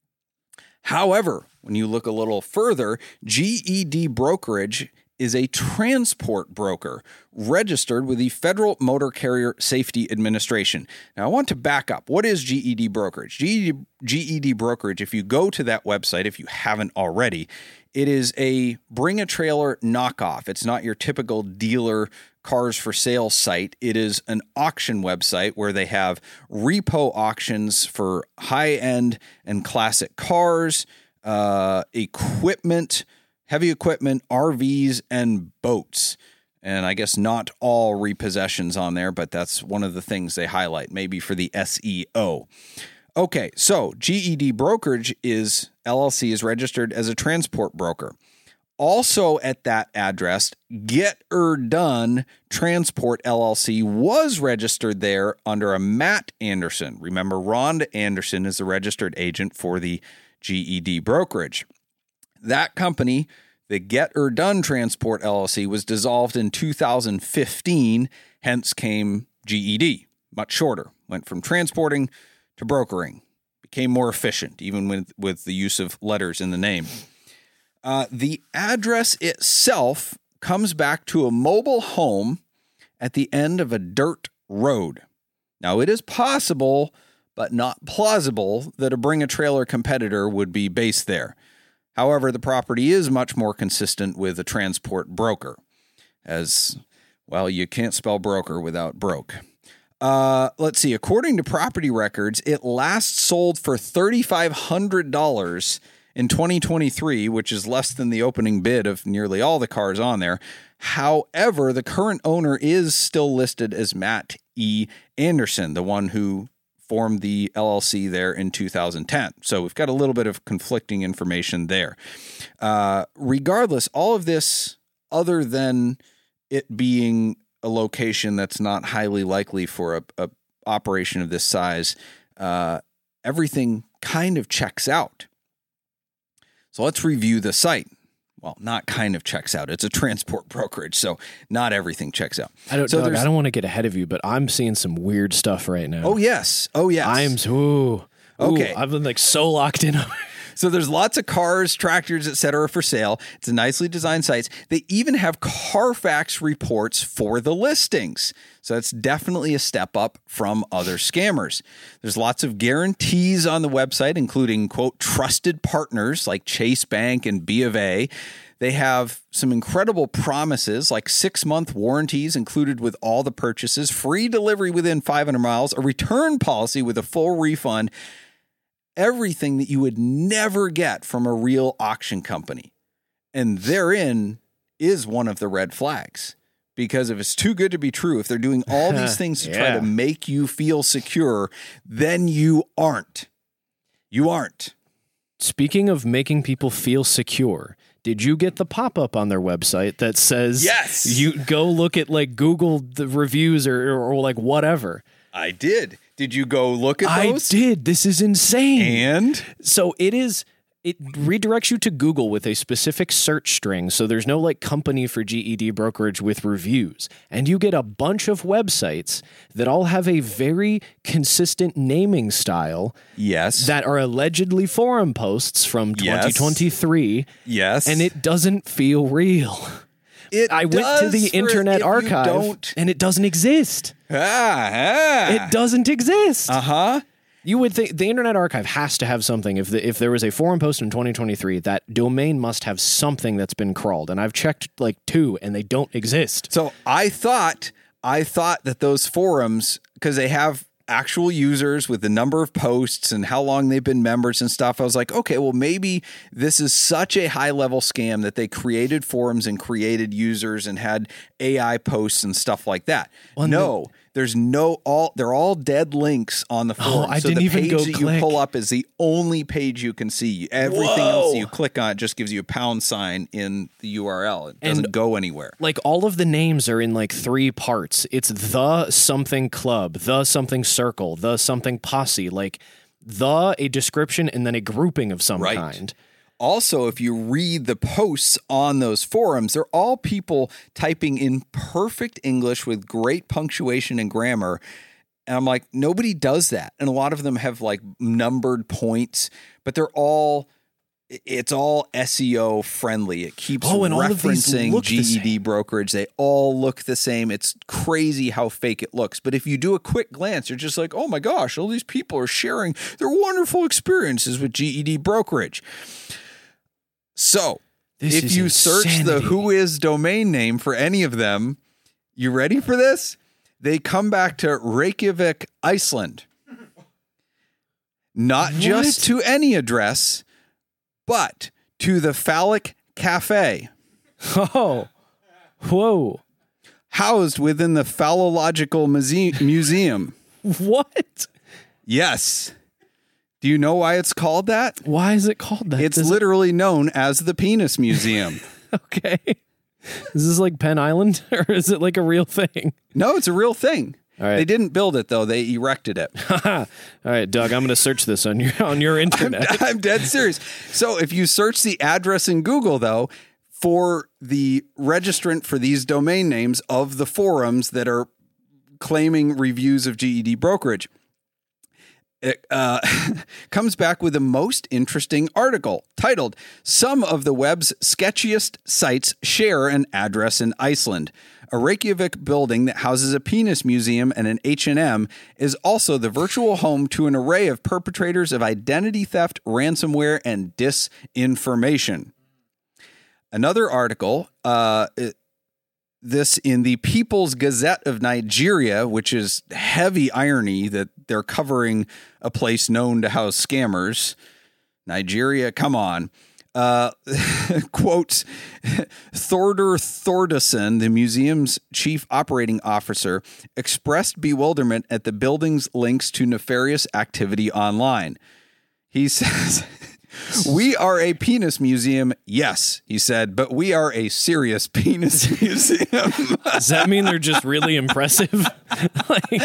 However, when you look a little further, G E D Brokerage is a transport broker registered with the Federal Motor Carrier Safety Administration. Now, I want to back up. What is G E D Brokerage? G E D, G E D Brokerage, if you go to that website, if you haven't already, it is a Bring a Trailer knockoff. It's not your typical dealer cars for sale site. It is an auction website where they have repo auctions for high-end and classic cars, uh, equipment, heavy equipment, R Vs, and boats. And I guess not all repossessions on there, but that's one of the things they highlight, maybe for the S E O. Okay, so G E D Brokerage is, L L C is registered as a transport broker. Also at that address, Get Er Done Transport L L C was registered there under a Matt Anderson. Remember, Rhonda Anderson is the registered agent for the G E D Brokerage. That company, the Get Er Done Transport L L C, was dissolved in two thousand fifteen, hence came G E D. Much shorter. Went from transporting to brokering. Became more efficient, even with, with the use of letters in the name. Uh, the address itself comes back to a mobile home at the end of a dirt road. Now, it is possible, but not plausible, that a Bring a Trailer competitor would be based there. However, the property is much more consistent with a transport broker, as, well, you can't spell broker without broke. Uh, let's see. According to property records, it last sold for three thousand five hundred dollars in twenty twenty-three, which is less than the opening bid of nearly all the cars on there. However, the current owner is still listed as Matt E. Anderson, the one who formed the L L C there in two thousand ten. So we've got a little bit of conflicting information there. Uh, regardless, all of this, other than it being a location that's not highly likely for a, a operation of this size, uh, everything kind of checks out. So let's review the site. Well, not kind of checks out. It's a transport brokerage, so not everything checks out. I don't, so Doug, I don't want to get ahead of you, but I'm seeing some weird stuff right now. Oh, yes. Oh, yes. I'm, ooh, ooh, Okay. I've been like so locked in. So there's lots of cars, tractors, et cetera for sale. It's a nicely designed site. They even have Carfax reports for the listings. So it's definitely a step up from other scammers. There's lots of guarantees on the website, including, quote, trusted partners like Chase Bank and B of A. They have some incredible promises like six-month warranties included with all the purchases, free delivery within five hundred miles, a return policy with a full refund, everything that you would never get from a real auction company. And therein is one of the red flags. Because if it's too good to be true, if they're doing all these things to yeah. try to make you feel secure, then you aren't. You aren't. Speaking of making people feel secure, did you get the pop-up on their website that says, yes, you go look at like Google the reviews or, or, or like whatever? I did. Did you go look at those? I did. This is insane. And? So it is, it redirects you to Google with a specific search string. So there's no like company for G E D brokerage with reviews. And you get a bunch of websites that all have a very consistent naming style. Yes. That are allegedly forum posts from twenty twenty-three. Yes. And it doesn't feel real. It I went to the Internet Archive and it doesn't exist. Ah, ah. It doesn't exist. Uh-huh. You would think the Internet Archive has to have something. If the, if there was a forum post in twenty twenty-three, that domain must have something that's been crawled. And I've checked like two and they don't exist. So I thought, I thought that those forums, because they have actual users with the number of posts and how long they've been members and stuff. I was like, okay, well, maybe this is such a high level scam that they created forums and created users and had A I posts and stuff like that. Well, no, the, there's no all. They're all dead links on the forum. Oh, I so didn't the even page go that click. you pull up is the only page you can see. Everything Whoa. else that you click on, it just gives you a pound sign in the U R L. It doesn't And, go anywhere. Like all of the names are in like three parts. It's the something club, the something circle, the something posse, like the a description and then a grouping of some Right. kind. Also, if you read the posts on those forums, they're all people typing in perfect English with great punctuation and grammar. And I'm like, nobody does that. And a lot of them have like numbered points, but they're all, it's all S E O friendly. It keeps Oh, and all of these referencing look the G E D same. brokerage. They all look the same. It's crazy how fake it looks. But if you do a quick glance, you're just like, oh my gosh, all these people are sharing their wonderful experiences with G E D brokerage. So This if is you search the insanity. who is domain name for any of them, you ready for this? They come back to Reykjavik, Iceland. Not What? just to any address, but to the Phallic Cafe, Oh, whoa. housed within the Phallological Muse- Museum. What? Yes. Do you know why it's called that? Why is it called that? It's Does it- literally known as the Penis Museum. okay. Is this like Penn Island or is it like a real thing? No, it's a real thing. All right. They didn't build it, though. They erected it. All right, Doug, I'm going to search this on your on your internet. I'm dead serious. So if you search the address in Google, though, for the registrant for these domain names of the forums that are claiming reviews of G E D brokerage, it uh, comes back with the most interesting article titled, "Some of the web's sketchiest sites share an address in Iceland. A Reykjavik building that houses a penis museum and an H and M is also the virtual home to an array of perpetrators of identity theft, ransomware, and disinformation." Another article, uh, this in the People's Gazette of Nigeria, which is heavy irony that they're covering a place known to house scammers. Nigeria, come on. Uh, quotes Thordur Thordason, the museum's chief operating officer, expressed bewilderment at the building's links to nefarious activity online. He says, "We are a penis museum, yes," he said, "but we are a serious penis museum." Does that mean they're just really impressive? like,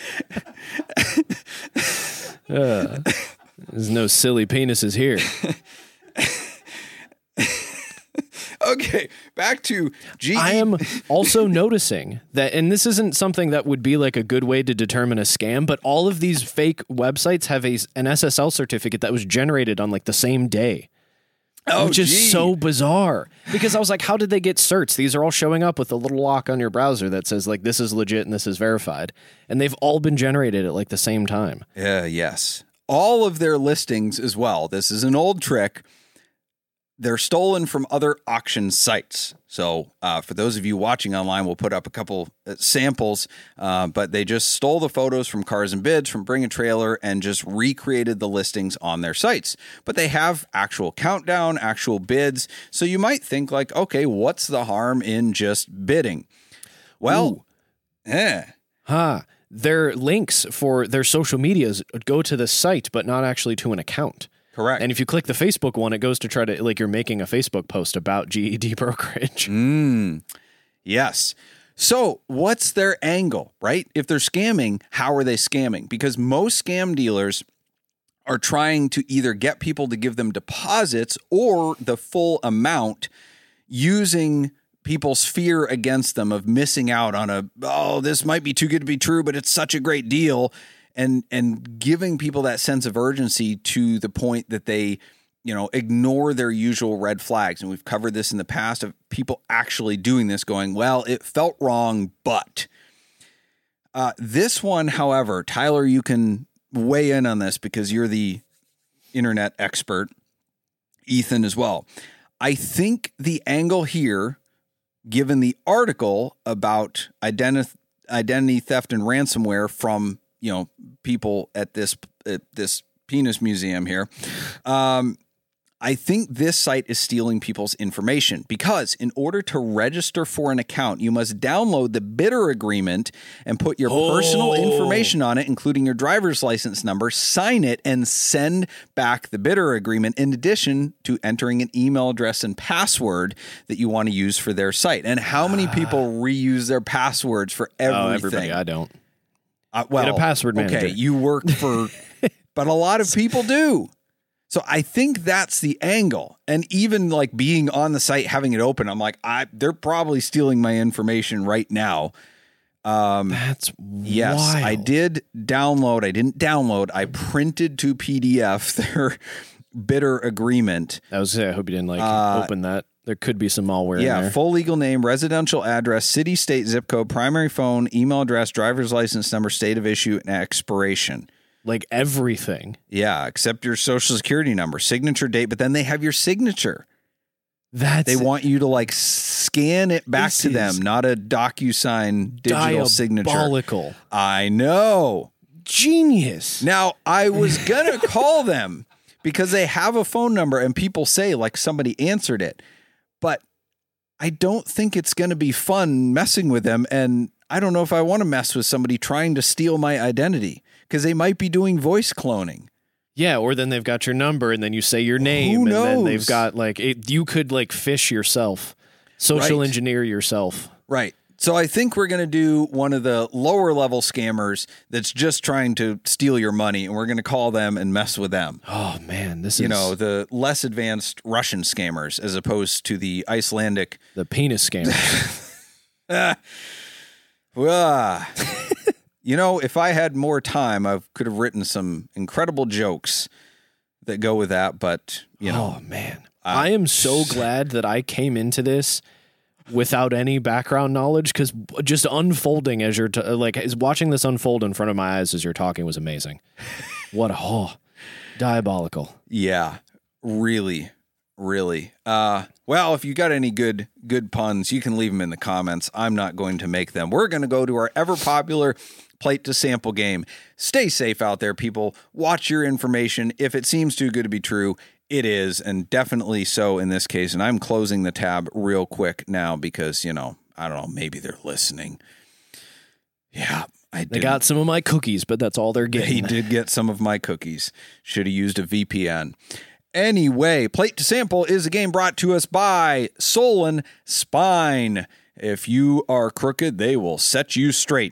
uh, there's no silly penises here. Okay, back to G. I am also noticing that, and this isn't something that would be like a good way to determine a scam, but all of these fake websites have a, an S S L certificate that was generated on like the same day. Oh, which is gee. so bizarre, because I was like, how did they get certs? These are all showing up with a little lock on your browser that says like, this is legit and this is verified. And they've all been generated at like the same time. Yeah, yes. All of their listings as well. This is an old trick. They're stolen from other auction sites. So uh, for those of you watching online, we'll put up a couple samples, uh, but they just stole the photos from Cars and Bids, from Bring a Trailer, and just recreated the listings on their sites. But they have actual countdown, actual bids. So you might think like, okay, what's the harm in just bidding? Well, eh. Huh. Their links for their social medias go to the site, but not actually to an account. Correct. And if you click the Facebook one, it goes to try to, like, you're making a Facebook post about G E D brokerage. Mm, yes. So what's their angle, right? If they're scamming, how are they scamming? Because most scam dealers are trying to either get people to give them deposits or the full amount, using people's fear against them of missing out on a, oh, this might be too good to be true, but it's such a great deal. And and giving people that sense of urgency to the point that they, you know, ignore their usual red flags. And we've covered this in the past of people actually doing this, going, well, it felt wrong, but uh, this one, however, Tyler, you can weigh in on this because you're the internet expert. Ethan as well. I think the angle here, given the article about identi- identity theft and ransomware from, you know, people at this at this penis museum here, um, I think this site is stealing people's information, because in order to register for an account, you must download the bidder agreement and put your Oh. personal information on it, including your driver's license number, sign it, and send back the bidder agreement, in addition to entering an email address and password that you want to use for their site. And how many people reuse their passwords for everything? Oh, everybody. I don't. Uh, well, Get a password manager. Okay, you work for, but a lot of people do. So I think that's the angle. And even like being on the site, having it open, I'm like, I they're probably stealing my information right now. Um, That's yes, wild. I did download. I didn't download. I printed to P D F their bidder agreement. I was I hope you didn't like Uh, open that. There could be some malware in Yeah, there. full legal name, residential address, city, state, zip code, primary phone, email address, driver's license number, state of issue, and expiration. Like everything. Yeah, except your social security number, signature date, but then they have your signature. That's They want you to like scan it back This to is them, not a DocuSign digital signature. diabolical. I know. Genius. Now, I was going to call them because they have a phone number and people say like somebody answered it, but I don't think it's going to be fun messing with them. And I don't know if I want to mess with somebody trying to steal my identity, because they might be doing voice cloning. Yeah, or then they've got your number and then you say your name. Who and then knows? they've got like, it, you could like fish yourself, social Right. engineer yourself. Right. So I think we're going to do one of the lower level scammers that's just trying to steal your money, and we're going to call them and mess with them. Oh man, this You is know, the less advanced Russian scammers as opposed to the Icelandic. the penis scammers. Ah. Ah. You know, if I had more time, I could have written some incredible jokes that go with that. But, you know. Oh, man. I, I am so glad that I came into this without any background knowledge, because just unfolding as you're, t- like, is watching this unfold in front of my eyes as you're talking was amazing. What a, oh, diabolical. Yeah, really, really. Uh, well, if you got any good, good puns, you can leave them in the comments. I'm not going to make them. We're going to go to our ever popular plate to sample game. Stay safe out there, people. Watch your information. If it seems too good to be true, it is, and definitely so in this case. And I'm closing the tab real quick now because, you know, I don't know, maybe they're listening. Yeah, I did. They got some of my cookies, but that's all they're getting. He did get some of my cookies. Should have used a V P N. Anyway, Plate to Sample is a game brought to us by Solon Spine. If you are crooked, they will set you straight.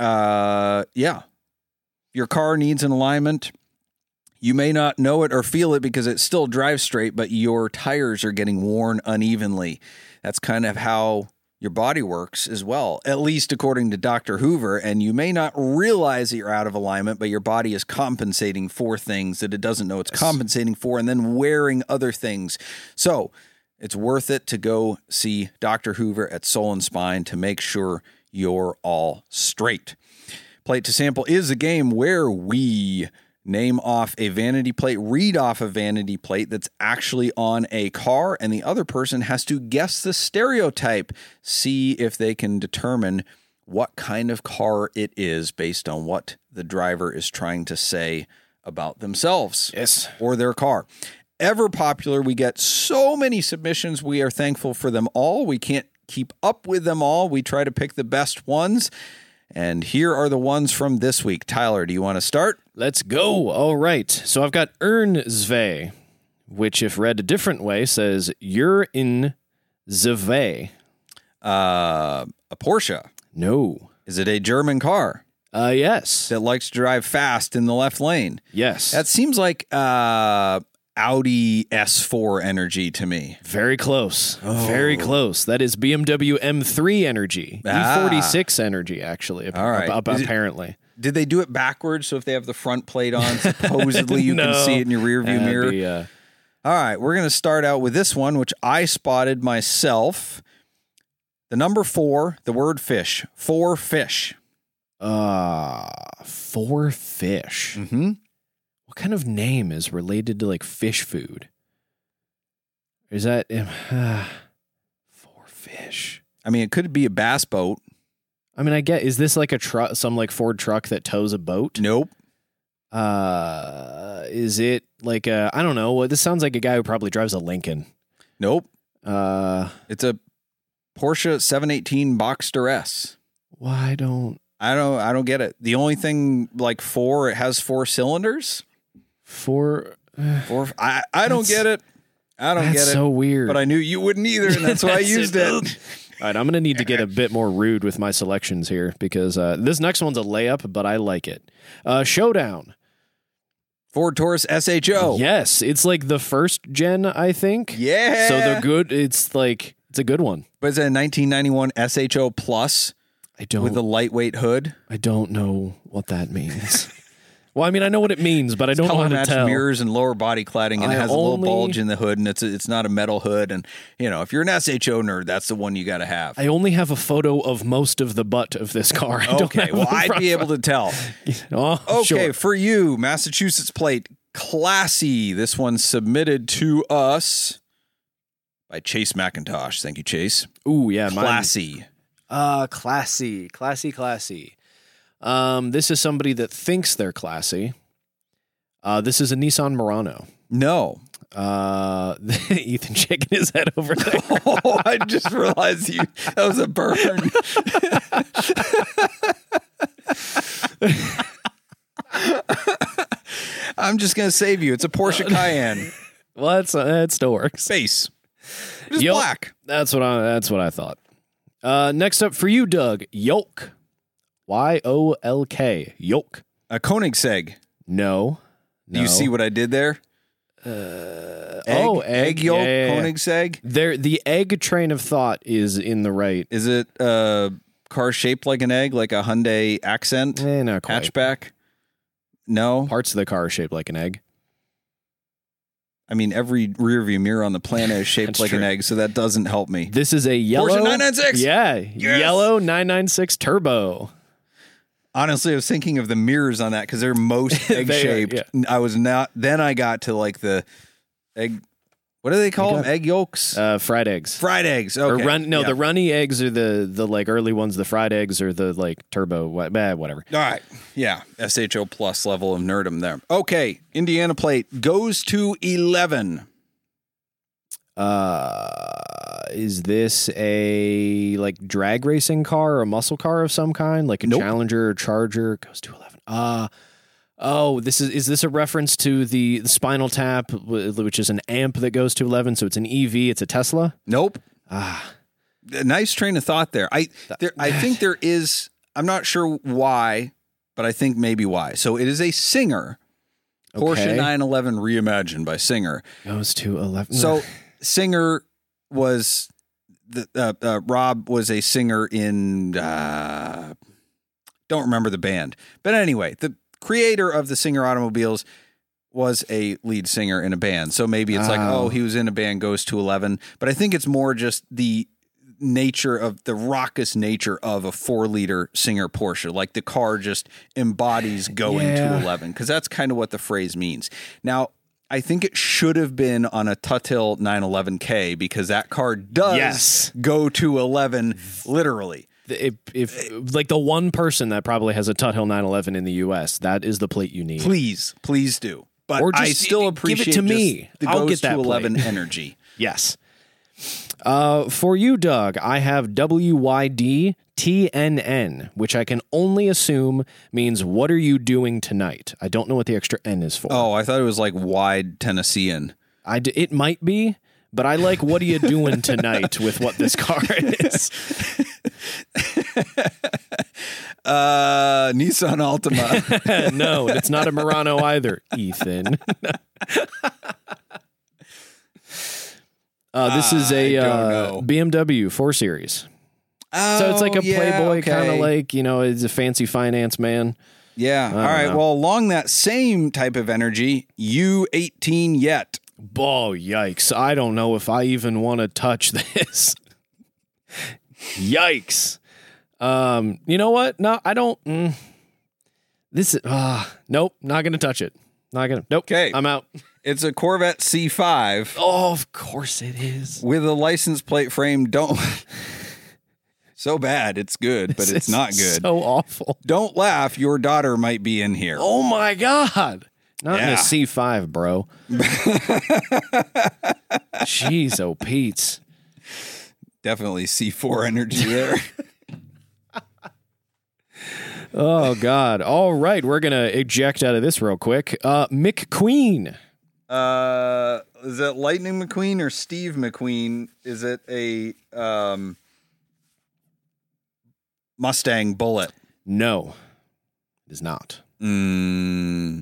Uh, yeah. Your car needs an alignment. You may not know it or feel it because it still drives straight, but your tires are getting worn unevenly. That's kind of how your body works as well, at least according to Doctor Hoover. And you may not realize that you're out of alignment, but your body is compensating for things that it doesn't know it's compensating for, and then wearing other things. So it's worth it to go see Doctor Hoover at Soul and Spine to make sure you're all straight. Plate to Sample is a game where we name off a vanity plate, read off a vanity plate that's actually on a car, and the other person has to guess the stereotype, see if they can determine what kind of car it is based on what the driver is trying to say about themselves. Yes. Or their car. Ever popular. We get so many submissions. We are thankful for them all. We can't keep up with them all. We try to pick the best ones. And here are the ones from this week. Tyler, do you want to start? Let's go. All right. So I've got Ernzve, which, if read a different way, says you're in Zve. Uh, a Porsche. No. Is it a German car Uh, yes. that likes to drive fast in the left lane? Yes. That seems like uh, Audi S four energy to me. Very close. Oh. Very close. That is B M W M three energy. Ah. E forty-six energy, actually. All right. Ap- Is it- apparently. Did they do it backwards? So if they have the front plate on, supposedly you No. can see it in your rearview That'd mirror. be, uh, All right, we're going to start out with this one, which I spotted myself. The number four, the word fish. Four fish. uh, four fish. Mm-hmm. What kind of name is related to like fish food? Is that uh, four fish? I mean, it could be a bass boat. I mean, I get. Is this like a truck, some like Ford truck that tows a boat? Nope. Uh, is it like a? I don't know. Well, this sounds like a guy who probably drives a Lincoln. Nope. Uh, It's a Porsche seven eighteen Boxster S. why don't I don't I don't get it. The only thing like four, it has four cylinders. four? Uh, Four. I, I don't That's- get it. I don't that's get it. so weird. But I knew you wouldn't either, and that's why I That's used it. it. All right, I'm going to need to get a bit more rude with my selections here because uh, this next one's a layup, but I like it. Uh, Showdown. Ford Taurus S H O. Yes, it's like the first gen, I think. Yeah. So they're good. It's like it's a good one. But it's a nineteen ninety-one S H O Plus I don't. with a lightweight hood. I don't know what that means. Well, I mean, I know what it means, but I don't know Color how to matched tell. mirrors and lower body cladding, and I it has a little only- bulge in the hood, and it's a, it's not a metal hood. And you know, if you're an S H O nerd, that's the one you got to have. I only have a photo of most of the butt of this car. I don't Okay, have well, the I'd front- be able to tell. Oh, Okay, sure. for you, Massachusetts plate, classy. This one submitted to us by Chase McIntosh. Thank you, Chase. Ooh, yeah, mine- Classy. Uh, classy, classy, classy. Um, this is somebody that thinks they're classy. Uh, this is a Nissan Murano. No. Uh, Ethan shaking his head over there. Oh, I just realized you that was a burn. I'm just gonna save you. It's a Porsche Cayenne. Well, that's uh, that still works. Base. Just Yup. black. That's what I. That's what I thought. Uh, next up for you, Doug. Yolk. Y O L K. Yolk. A Koenigsegg. No. Do no. you see what I did there? Uh, Egg, oh, egg yolk, yeah, yeah, yeah. Koenigsegg. There, the egg train of thought is in the right. Is it uh, car shaped like an egg, like a Hyundai Accent Eh, not quite. hatchback? No. Parts of the car are shaped like an egg. I mean, every rear view mirror on the planet is shaped That's like true. an egg, so that doesn't help me. This is a yellow Porsche nine ninety-six. Yeah, Yes. yellow nine ninety-six turbo. Honestly, I was thinking of the mirrors on that because they're most egg shaped. yeah. I was not. Then I got to like the egg. What do they call them? got- Egg yolks, Uh, fried eggs. fried eggs. Or Okay. run, no, Yeah. the runny eggs are the the like early ones. The fried eggs are the like turbo. What, eh, whatever. All right. Yeah. S H O plus level of nerdum there. Okay. Indiana plate goes to eleven. Uh, is this a like drag racing car or a muscle car of some kind, like a Nope. Challenger or Charger? Goes to eleven. Uh oh, this is is this a reference to the, the Spinal Tap, w- which is an amp that goes to eleven? So it's an E V. It's a Tesla. Nope. Ah, A nice train of thought there. I there, I think there is. I'm not sure why, but I think maybe why. So it is a Singer. Porsche Okay. nine eleven reimagined by Singer. goes to eleven. So Singer was the uh, uh, Rob was a singer in uh, don't remember the band, but anyway, the creator of the Singer automobiles was a lead singer in a band. So maybe it's like, Oh. oh, he was in a band, goes to eleven. But I think it's more just the nature of the raucous nature of a four liter Singer Porsche. Like the car just embodies going Yeah. to eleven, because that's kind of what the phrase means. Now, I think it should have been on a Tuthill nine eleven K, because that car does Yes. go to eleven literally. if, if like the one person that probably has a Tuthill nine eleven in the U S, that is the plate you need. Please, please do. But Or just I still give it appreciate to just me. the I'll goes get that to plate. eleven energy. Yes. Uh, for you, Doug, I have W Y D T N N, which I can only assume means what are you doing tonight? I don't know what the extra N is for. Oh, I thought it was like wide Tennessean. I d- it might be, but I like what are you doing tonight with what this car is. Uh, Nissan Altima. No, it's not a Murano either, Ethan. uh, this is a I don't uh, know. B M W four Series. Oh, So it's like a yeah, Playboy okay. kind of like, you know, it's a fancy finance man. Yeah. All don't right. know. Well, along that same type of energy, U eighteen Yet. Oh, yikes. I don't know if I even want to touch this. Yikes. Um, you know what? No, I don't. Mm, this is, ah, nope, not going to touch it. Not going to, nope. 'Kay. I'm out. It's a Corvette C five Oh, of course it is. with a license plate frame. Don't. So bad. It's good, but This it's is not good. So awful. Don't laugh. Your daughter might be in here. Oh my God. Not in Yeah. a C five, bro. Jeez, oh, Pete's. Definitely C four energy there. Oh, God. All right. We're going to eject out of this real quick. Uh, McQueen. Uh, is it Lightning McQueen or Steve McQueen? Is it a um, Mustang Bullet? No, it is not. Mm,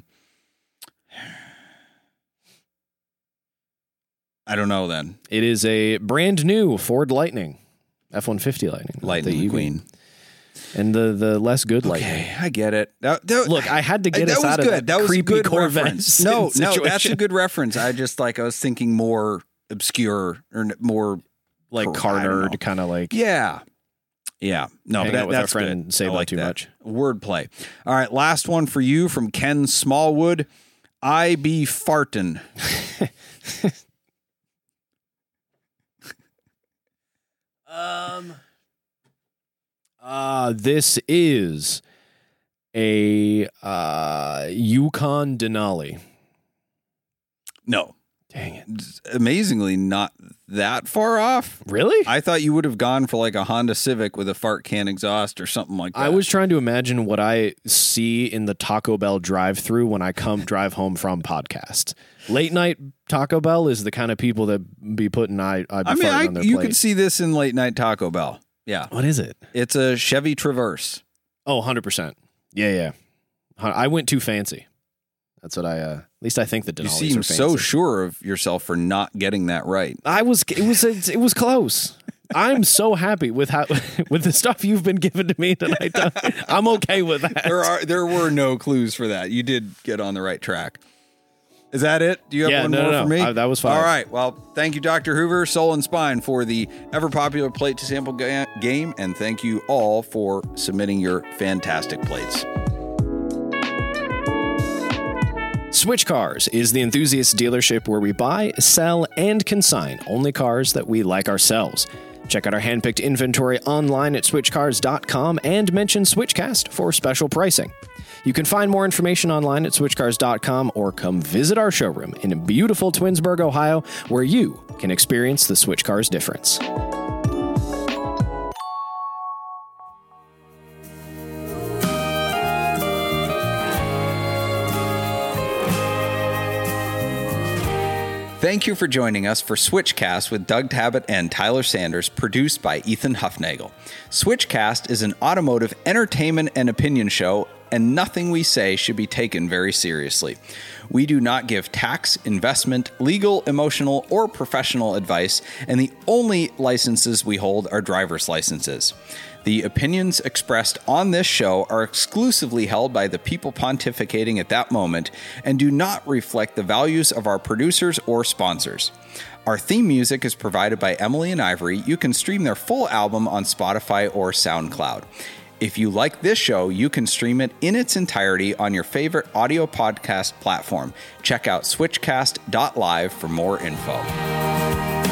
I don't know then. It is a brand new Ford Lightning, F one fifty Lightning. Lightning the E V. McQueen. And the, the less good Lightning. Okay, I get it. That, that- Look, I had to get that us was out good. of that, that was creepy a good Corvette reference. No, no, that's a situation. good reference. I just like I was thinking more obscure or n- more like Cor- car I don't know. nerd, kind of like Yeah. Yeah. No, hang but that, out with our that's friend good. Save I Not like Too that. Much. Wordplay. All right. Last one for you from Ken Smallwood. I be fartin'. Um. Uh, this is a uh, Yukon Denali. No. Dang it. It's amazingly not that far off. Really? I thought you would have gone for like a Honda Civic with a fart can exhaust or something like that. I was trying to imagine what I see in the Taco Bell drive-through when I come drive home from podcast. Late night Taco Bell is the kind of people that be putting I I, be I mean, farting I, on their you plate. could see this in late night Taco Bell. Yeah. What is it? It's a Chevy Traverse. Oh, one hundred percent. Yeah, yeah. Hun- I went too fancy. That's what I. Uh, at least I think the Denali's You are seem fancy. so sure of yourself for not getting that right. I was. It was. It was close. I'm so happy with how with the stuff you've been giving to me tonight. I'm okay with that. There are there were no clues for that. You did get on the right track. Is that it? Do you have yeah, one no, more no, for me? Uh, that was fine. All right. Well, thank you, Doctor Hoover, Soul and Spine, for the ever popular plate to sample ga- game, and thank you all for submitting your fantastic plates. Switch Cars is the enthusiast dealership where we buy, sell, and consign only cars that we like ourselves. Check out our handpicked inventory online at switch cars dot com and mention Switchcast for special pricing. You can find more information online at switch cars dot com or come visit our showroom in beautiful Twinsburg, Ohio, where you can experience the Switch Cars difference. Thank you for joining us for Switchcast with Doug Tabbitt and Tyler Sanders, produced by Ethan Huffnagel. Switchcast is an automotive entertainment and opinion show, and nothing we say should be taken very seriously. We do not give tax, investment, legal, emotional, or professional advice, and the only licenses we hold are driver's licenses. The opinions expressed on this show are exclusively held by the people pontificating at that moment and do not reflect the values of our producers or sponsors. Our theme music is provided by Emily and Ivory. You can stream their full album on Spotify or SoundCloud. If you like this show, you can stream it in its entirety on your favorite audio podcast platform. Check out switchcast dot live for more info.